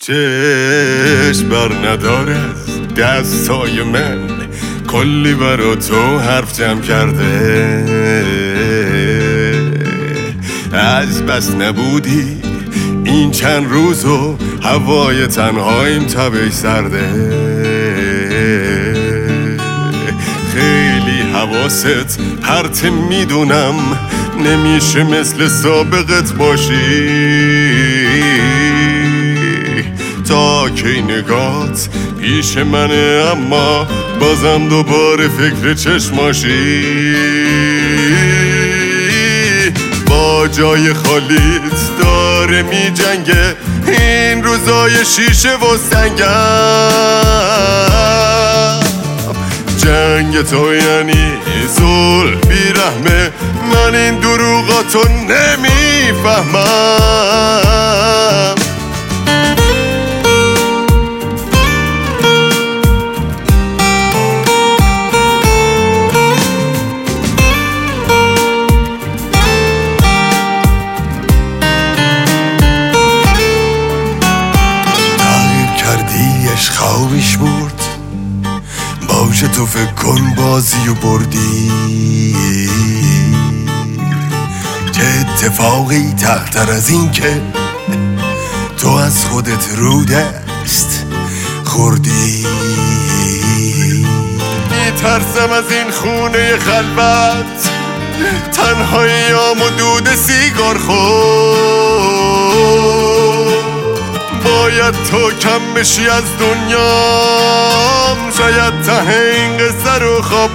چشم بر نداره از دستای من، کلی برا تو حرف جمع کرده. از بس نبودی این چند روزو هوای تنهاییم تبش سرده. خیلی حواست پرت میدونم، نمیشه مثل سابقت باشی. تا کی نگات پیش منه اما بازم دوباره فکر چشماشی. با جای خالیت داره می جنگه این روزای شیشه و سنگم. جنگ تو یعنی ظلم بیرحمه، من این دروغاتو نمیفهمم. خوابش برد باشه، تو فکر کن بازی و بردی. چه اتفاقی تختر از این که تو از خودت رو دست خوردی. میترسم از این خونه خلوت، تنهاییام و دود سیگار خود. باید تو کم بشی از دنیام، شاید ته این قصه رو خواب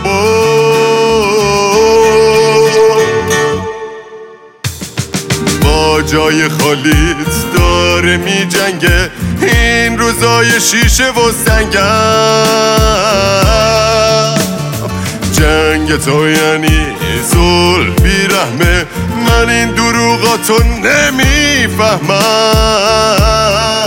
با جای خالیت داره می جنگه این روزای شیشه و سنگم. جنگ تو یعنی ظلم بیرحمه، من این دروغاتو نمیفهمم.